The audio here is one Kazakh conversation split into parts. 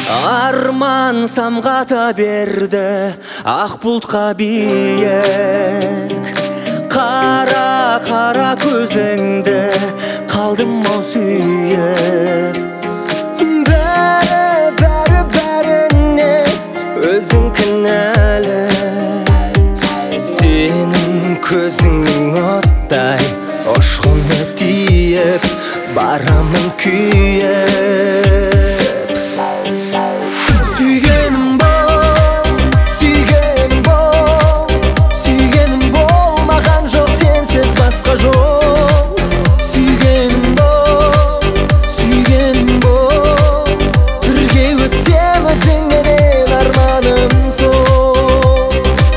Арман самғата берді ақ бұлтқа биік. Қара қара көзіңді қалдым ау сүйіп. Бәріне өзің кінәлі, сенің көзіңнің оттай ұшқыны тиіп, барамын күйіп. Сүйгенім бол, маған жоқ сенсіз басқа жол. Сүйгенім бол, бірге өтсем өзіңменен арманым сол.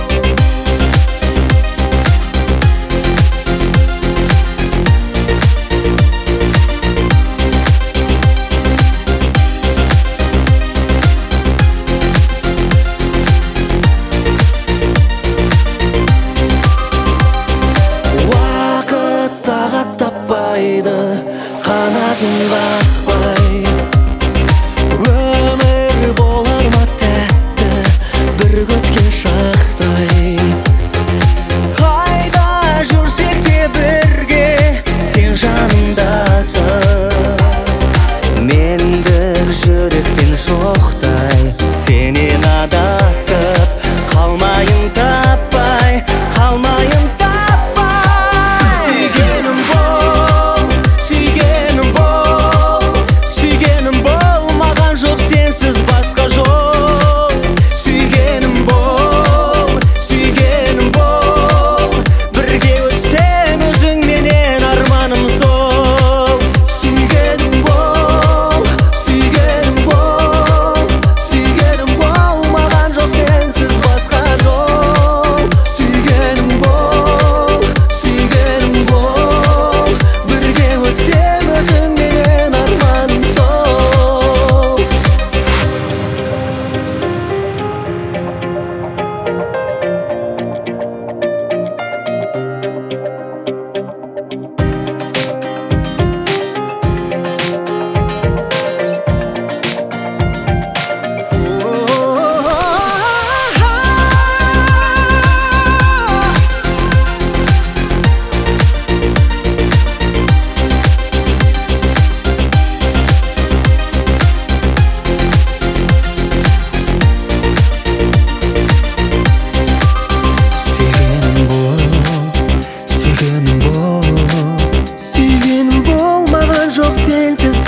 Қанатын қақпай, өмір болар ма тәтті бір көтке шақтай. Қайда жүрсек те бірге сен жанымдасың. Мендік жүрекпен жоқтай, сенен адасып қалмайын таппай, қалмайын таппай. Сүйгенім бол, маған жоқ сенсіз